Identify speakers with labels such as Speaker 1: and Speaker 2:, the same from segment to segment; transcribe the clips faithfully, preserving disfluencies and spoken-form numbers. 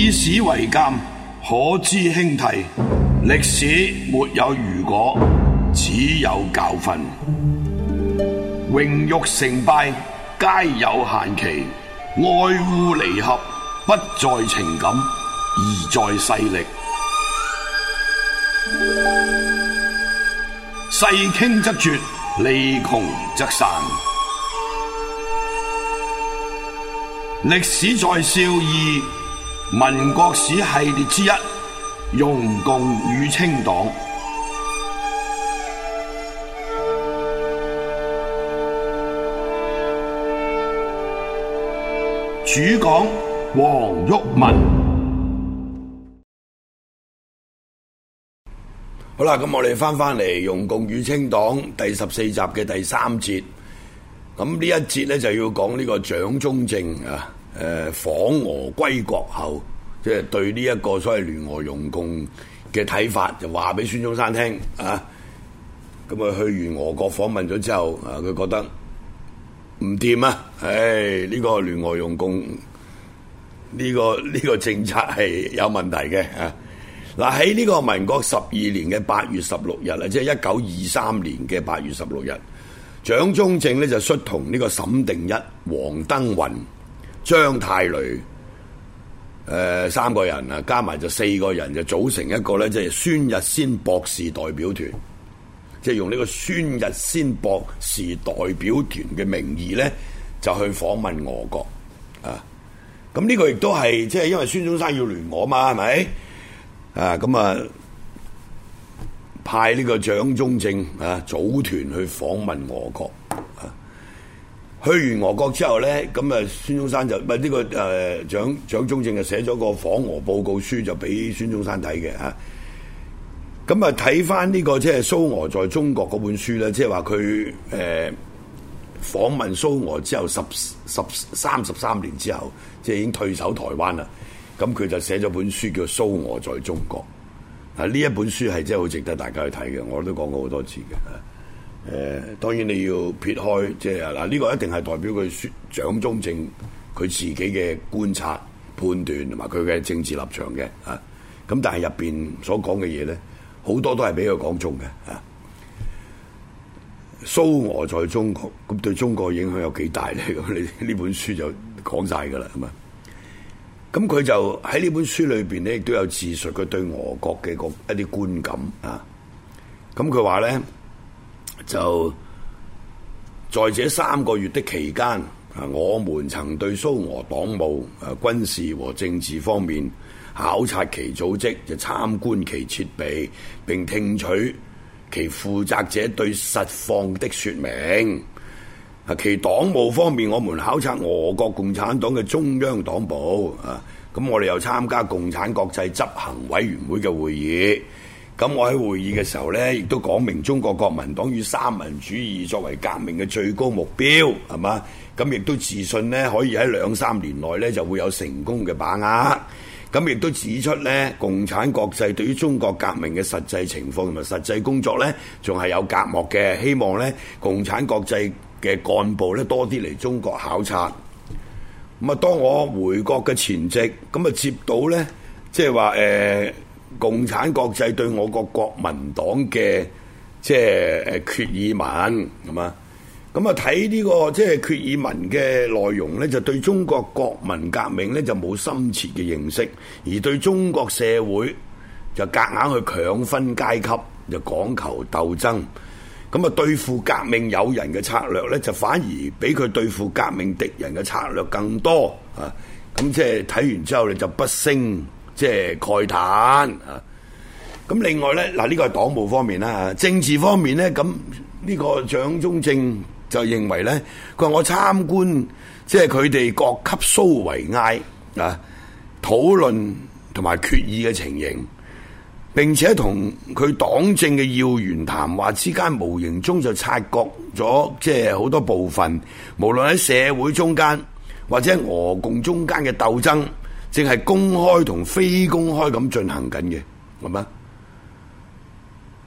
Speaker 1: 以史為鑑，可知興替。歷史沒有如果，只有教訓。榮辱成敗皆有限期，愛惡離合不在情感，而在勢力。勢傾則絕，利窮則散。歷史在笑二民國史系列之一，容共與清黨。主講黃毓民。
Speaker 2: 好啦，咁我哋翻翻嚟《容共與清黨》第十四集嘅第三節。咁呢一節咧就要講呢個蔣中正啊，誒、呃、訪俄歸國後，即係對呢一個所謂聯俄容共嘅睇法，就話俾孫中山聽啊。咁啊去完俄國訪問咗之後，啊佢覺得唔掂啊，唉呢、這個聯俄容共呢、這個呢、這個政策係有問題嘅啊。嗱喺呢個民國十二年嘅八月十六日啊，即係一九二三年嘅八月十六日，蔣中正咧就率同呢個沈定一、黃登雲、張太雷誒、呃、三個人啊，加埋就四個人就組成一個咧，即係孫逸仙博士代表團，即係用呢個孫逸仙博士代表團嘅名義咧，就去訪問俄國啊。咁呢個亦都係即係因為孫中山要聯俄嘛，係咪？啊，咁啊，派呢個蔣中正啊組團去訪問俄國啊。去完俄國之後咧，咁啊，孫中山就唔係呢個誒蔣蔣中正就寫咗個訪俄報告書，就俾孫中山睇嘅嚇。咁啊，睇翻呢個即係蘇俄在中國嗰本書咧，即係話佢誒訪問蘇俄之後十十三十三年之後，即係已經退守台灣啦。咁佢就寫咗本書叫《蘇俄在中國》啊！呢一本書係真係好值得大家去睇嘅，我都講過好多次嘅。誒、呃，當然你要撇開即係嗱，呢個一定係代表佢蔣中正佢自己嘅觀察、判斷同埋佢嘅政治立場嘅啊。咁但係入邊所講嘅嘢咧，好多都係俾佢講中嘅啊。蘇俄在中國，咁對中國影響有幾大咧？咁你呢本書就講晒㗎啦，係嘛？咁佢就喺呢本書裏邊咧，亦都有自述佢對俄國嘅個一啲觀感啊。咁佢話咧，就在這三個月的期間啊，我們曾對蘇俄黨務、啊軍事和政治方面考察其組織，就參觀其設備，並聽取其負責者對實況的說明。啊！其黨務方面，我們考察俄國共產黨嘅中央黨部啊，咁我哋又參加共產國際執行委員會嘅會議。咁我喺會議嘅時候呢，亦都講明中國國民黨以三民主義作為革命嘅最高目標，係嘛？咁亦都自信呢，可以喺兩三年內呢就會有成功嘅把握。咁亦都指出呢，共產國際對於中國革命嘅實際情況同埋實際工作呢，仲係有隔膜嘅。希望呢，共產國際嘅幹部咧多啲嚟中國考察。咁啊，當我回國嘅前夕，咁啊接到咧，即係話誒共產國際對我國國民黨嘅即係誒決議文，係嘛？咁啊睇呢個即係決議文嘅內容咧，就對中國國民革命咧就冇深切嘅認識，而對中國社會就夾硬去強分階級，就講求鬥爭。咁啊，對付革命友人嘅策略咧，就反而比佢對付革命敵人嘅策略更多啊！咁即係睇完之後，你就不勝即係慨嘆啊！咁另外咧，嗱呢個係黨務方面啦，政治方面咧，咁呢個蔣中正就認為咧，佢話我參觀即係佢哋各級蘇維埃啊，討論同埋決議嘅情形。並且同佢黨政嘅要員談話之間，無形中就察覺咗即係好多部分，無論喺社會中間或者俄共中間嘅鬥爭，正係公開同非公開咁進行緊嘅，係嘛？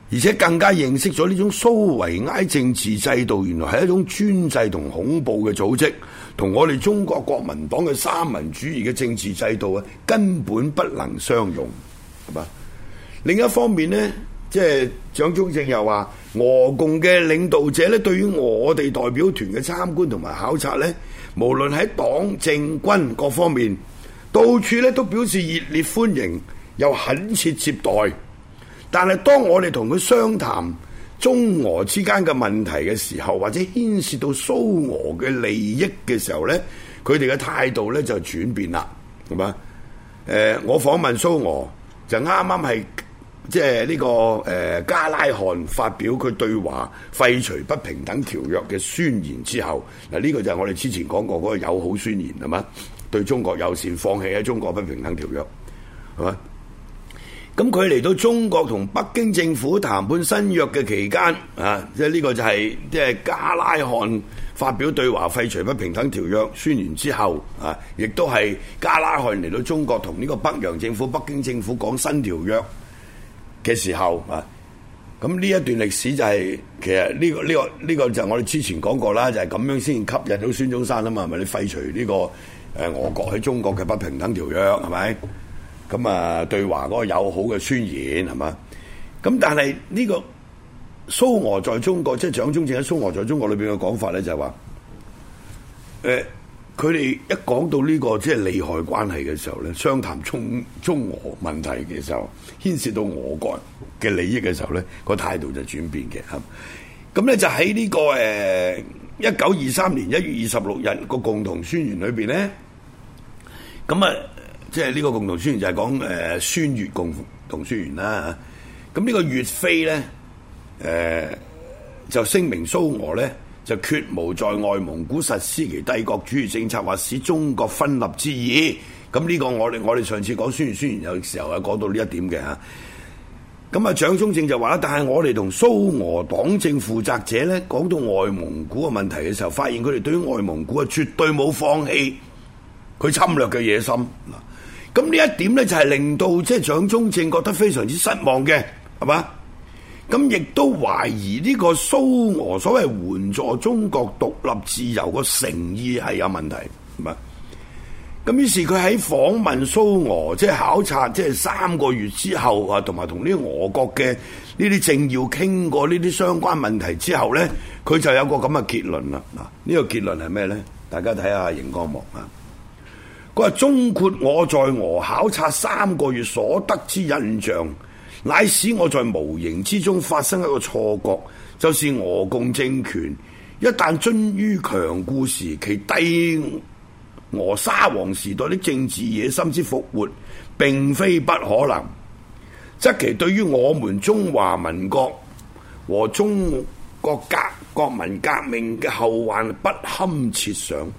Speaker 2: 而且更加認識咗呢種蘇維埃政治制度原來係一種專制同恐怖嘅組織，同我哋中國國民黨嘅三民主義嘅政治制度啊根本不能相容，係嘛？另一方面呢，即係蔣中正又話，俄共嘅領導者咧，對於我哋代表團嘅參觀同埋考察咧，無論喺黨政軍各方面，到處咧都表示熱烈歡迎，又懇切接待。但係當我哋同佢商談中俄之間嘅問題嘅時候，或者牽涉到蘇俄嘅利益嘅時候咧，佢哋嘅態度咧就轉變啦，係嘛？誒、呃，我訪問蘇俄就啱啱係即係呢個誒、呃、加拉罕發表佢對華廢除不平等條約嘅宣言之後，嗱、這、呢個就係我哋之前講過嗰個友好宣言，係嘛？對中國友善，放棄喺中國不平等條約，係嘛？咁佢嚟到中國同北京政府談判新約嘅期間，啊，即係呢個就係即係加拉罕發表對華廢除不平等條約宣言之後，啊，亦都係加拉罕嚟到中國同呢個北洋政府、北京政府講新條約嘅時候，啊，咁呢一段歷史就係、是、其實呢、這個呢、這個呢、這個就係我哋之前講過啦，就係、是、咁樣先吸引到孫中山啊嘛，係咪？你廢除呢、這個誒、呃、俄國喺中國嘅不平等條約係咪？咁啊，對華嗰個友好嘅宣言係嘛？咁但係呢個蘇俄在中國，即係蔣中正喺蘇俄在中國裏邊嘅講法咧，就係話，誒，佢哋一講到呢個即係利害關係嘅時候咧，商談中中俄問題嘅時候，牽涉到俄國嘅利益嘅時候咧，個態度就轉變嘅嚇。咁咧就喺呢個誒一九二三年一月二十六日個共同宣言裏邊咧，咁啊。即係呢個共同宣言就係講誒宣越共同宣言啦。咁呢個岳飛咧，誒、呃、就聲明蘇俄咧就決無在外蒙古實施其帝國主義政策或使中國分立之意。咁呢個我哋我哋上次講宣言宣言有時候係講到呢一點嘅嚇。咁啊蔣中正就話啦，但係我哋同蘇俄黨政負責者咧講到外蒙古嘅問題嘅時候，發現佢哋對於外蒙古啊絕對冇放棄佢侵略嘅野心。咁呢一點咧就係令到即係蔣中正覺得非常之失望嘅，係嘛？咁亦都懷疑呢個蘇俄所謂援助中國獨立自由個誠意係有問題，係嘛？咁於是佢喺訪問蘇俄，即係考察，即係三個月之後啊，同埋同呢俄國嘅呢啲政要傾過呢啲相關問題之後咧，佢就有個咁嘅結論啦。嗱，呢個結論係咩咧？大家睇下熒光幕啊！佢話：綜括我在俄考察三個月所得之印象，乃使我在無形之中發生一個錯覺，就是俄共政權一旦臻於強固時期帝俄沙皇時代的政治野心之復活並非不可能，則其對於我們中華民國和中國革國民革命嘅後患不堪設想。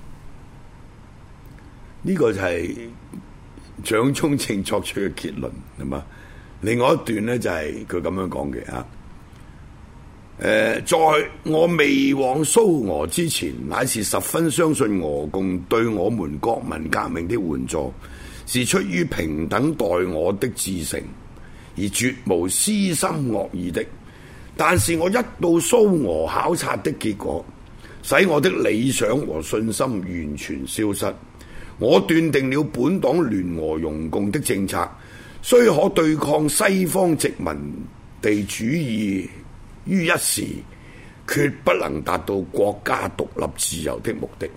Speaker 2: 呢個就係蔣中正作出嘅結論，係嘛？另外一段呢，就係佢咁樣講嘅嚇。誒、呃，在我未往蘇俄之前，乃是十分相信俄共對我們國民革命的援助是出於平等待我的至誠，而絕無私心惡意的。但是我一到蘇俄考察的結果，使我的理想和信心完全消失。我斷定了本黨聯俄容共的政策，雖可對抗西方殖民地主義於一時，決不能達到國家獨立自由的目的。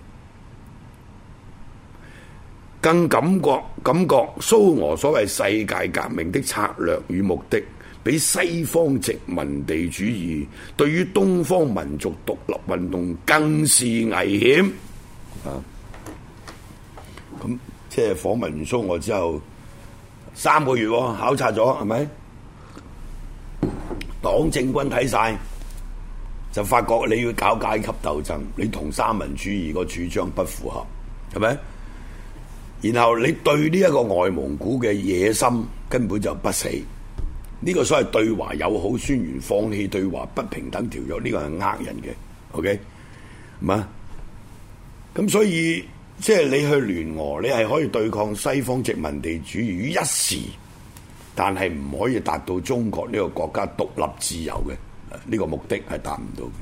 Speaker 2: 更感覺感覺蘇俄所謂世界革命的策略與目的，比西方殖民地主義對於東方民族獨立運動更是危險。啊！咁即係訪問完蘇俄之後三個月考察咗，係咪？黨政軍睇晒，就發覺你要搞階級鬥爭，你同三民主義個主張不符合，係咪？然後你對呢一個外蒙古嘅野心根本就不死，呢、這個所謂對華友好宣言，放棄對華不平等條約，呢、這個係呃人嘅 ，OK， 係嘛？咁所以。即係你去聯俄，你係可以對抗西方殖民地主義於一時， 但係唔可以達到中國呢個國家獨立自由嘅呢、呢個目的係達唔到嘅。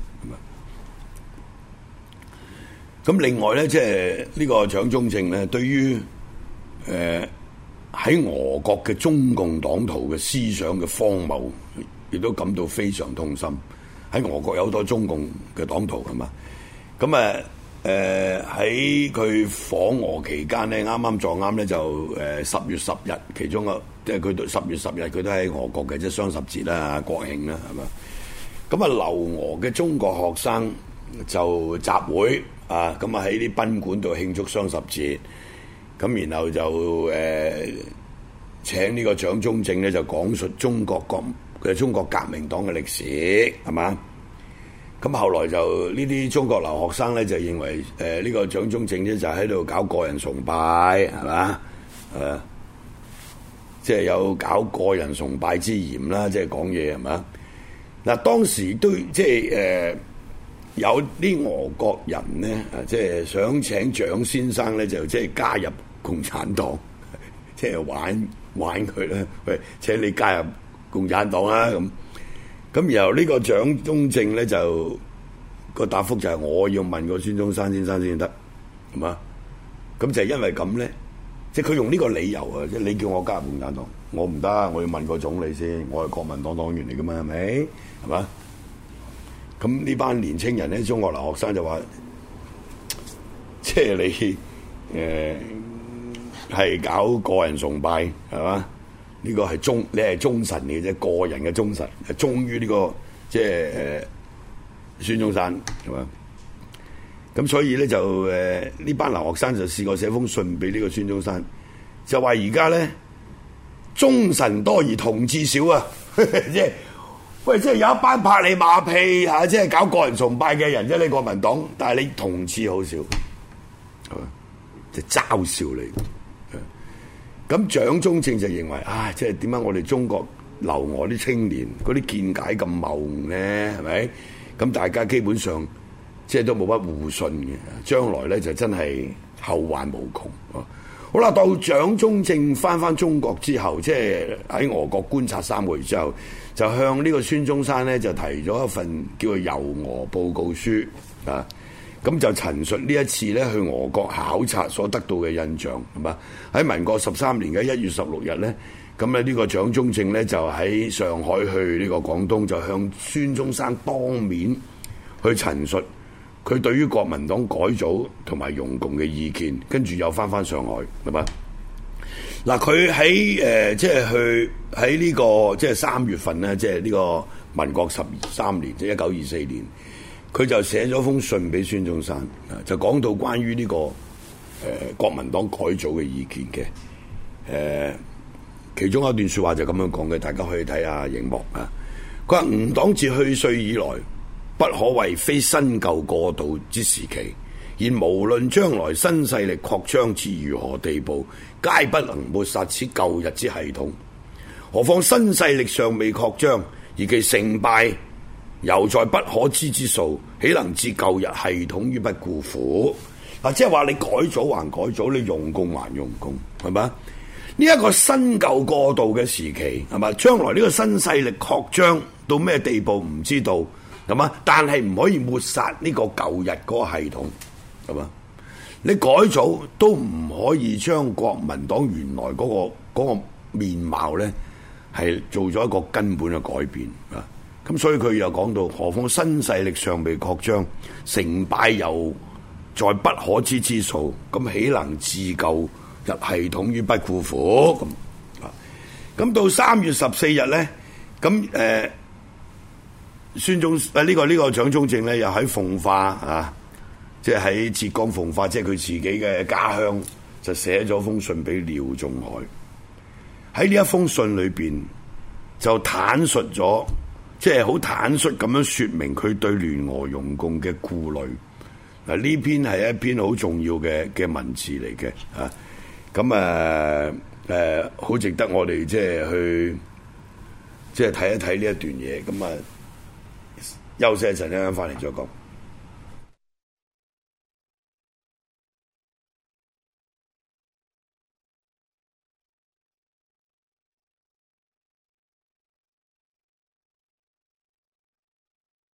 Speaker 2: 咁另外咧，即係呢個蔣中正咧，對於誒喺俄國嘅中共黨徒嘅思想嘅荒謬，亦都感到非常痛心。喺俄國有好多中共嘅黨徒係嘛，咁啊誒喺佢訪俄期間咧，啱啱撞啱咧就誒十月十日，其中個即係佢十月十日佢都喺俄國嘅，即係雙十節啦、國慶啦係嘛。咁啊留俄嘅中國學生就集會啊，咁啊喺啲賓館度慶祝雙十節，咁然後就誒、呃、請呢個蔣中正咧就講述中國國嘅中國革命黨嘅歷史係嘛。咁後來就呢啲中國留學生咧就認為誒呢、呃這個蔣中正咧就喺度搞個人崇拜係嘛，誒即係有搞個人崇拜之嫌啦，即係講嘢係嘛。嗱當時都即係誒。呃有啲俄國人咧，啊，即係想請蔣先生咧，就即係加入共產黨，即係玩玩佢啦。喂，請你加入共產黨啦咁。咁然後呢個蔣中正咧就個答覆就係我要問個孫中山先生先得，係嘛？咁就係因為咁咧，即係佢用呢個理由啊，即係你叫我加入共產黨，我唔得，我要問個總理先，我係國民黨黨員嚟噶嘛，係咪？係嘛？咁呢班年青人咧，中國留學生就話，即係你誒係、呃、搞個人崇拜係嘛？呢、呢個係忠，你係忠臣嚟嘅啫，個人嘅忠臣，係忠於呢個即係誒、呃、孫中山係嘛？咁所以咧就誒呢、呃、班留學生就試過寫封信俾呢個孫中山，就話而家咧忠臣多而同志少啊，即係。喂，即係有一班拍你馬屁嚇、啊，即係搞個人崇拜嘅人啫，你國民黨，但係你同志好少，係嘛？即係嘲笑你。咁蔣中正就認為，啊，即係點解我哋中國留俄啲青年嗰啲見解咁謬誤咧？係咪？咁大家基本上即係都冇乜互信嘅，將來咧就真係後患無窮。啊、好啦，到蔣中正翻翻中國之後，即係喺俄國觀察三個月之後。就向呢個孫中山咧就提咗一份叫做遊俄報告書啊，咁就陳述呢一次咧去俄國考察所得到嘅印象係嘛？喺民國十三年嘅一月十六日咧，咁咧呢個蔣中正咧就喺上海去呢個廣東，就向孫中山當面去陳述佢對於國民黨改組同埋容共嘅意見，跟住又翻翻上海係嘛？嗱，佢喺誒即係去喺呢、這個即係三月份咧，即係呢個民國十三年，即係一九二四年，佢就寫咗封信俾孫中山，就講到關於呢、這個誒、呃、國民黨改組嘅意見嘅。誒、呃，其中一段説話就咁樣講嘅，大家可以睇下熒幕啊。佢話吾黨自去歲以來，不可謂非新舊過渡之時期。然無論將來新勢力擴張至如何地步，皆不能抹殺此舊日之系統。何況新勢力尚未擴張，而其成敗猶在不可知之數，豈能置舊日系統於不顧乎？嗱，即係話你改組還改組，你用共還用共，係咪？呢、這、一個新舊過渡嘅時期，係咪？將來呢個新勢力擴張到咩地步唔知道，係嘛？但係唔可以抹殺呢個舊日嗰個系統。係嘛？你改組都唔可以將國民黨原來嗰、那個嗰、那個面貌咧，係做咗一個根本嘅改變啊！咁所以佢又講到，何況新勢力尚未擴張，成敗又在不可知之數，咁豈能置舊日系統於不顧乎？咁啊！咁到三月十四日咧，咁誒孫中誒呢、啊這個呢、這個蔣中正咧，又喺奉化啊。即係喺浙江奉化，即係佢自己嘅家鄉，就寫咗封信俾廖仲愷。喺呢一封信裏邊，就坦述咗，即係好坦率咁樣説明佢對聯俄容共嘅顧慮。嗱，呢篇係一篇好重要嘅嘅文字嚟嘅，啊，咁啊誒，好值得我哋即係去即係睇一睇呢一段嘢。咁啊，休息一陣，一陣翻嚟再講。